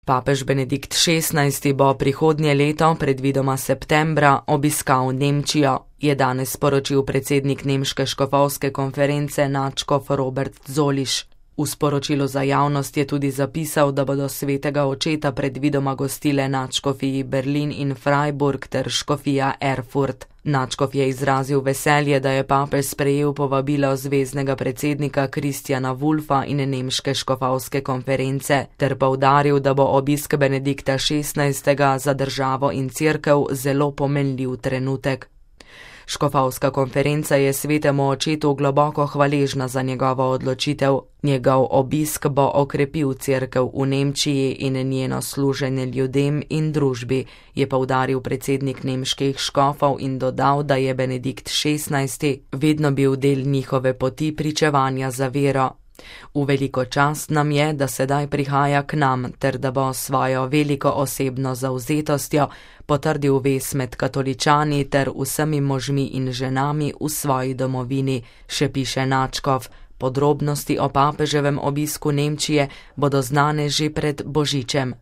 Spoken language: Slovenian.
Papež Benedikt XVI bo prihodnje leto, predvidoma septembra, obiskal Nemčijo, je danes sporočil predsednik nemške škofovske konference nadškof Robert Zoliš. V sporočilu za javnost je tudi zapisal, da bodo svetega očeta predvidoma gostile nadškofiji Berlin in Freiburg ter škofija Erfurt. Nadškof je izrazil veselje, da je papež sprejel povabilo zveznega predsednika Kristjana Wulfa in nemške škofovske konference, ter poudaril, da bo obisk Benedikta XVI za državo in cerkev zelo pomenljiv trenutek. Škofovska konferenca je svetemu očetu globoko hvaležna za njegovo odločitev. Njegov obisk bo okrepil cerkev v Nemčiji in njeno služenje ljudem in družbi, je poudaril predsednik nemških škofov in dodal, da je Benedikt XVI vedno bil del njihove poti pričevanja za vero. V veliko čast nam je, da sedaj prihaja k nam, ter da bo svojo veliko osebno zavzetostjo potrdil vez med katoličani ter vsemi možmi in ženami v svoji domovini, še piše nadškof. Podrobnosti o papeževem obisku Nemčije bodo znane že pred Božičem.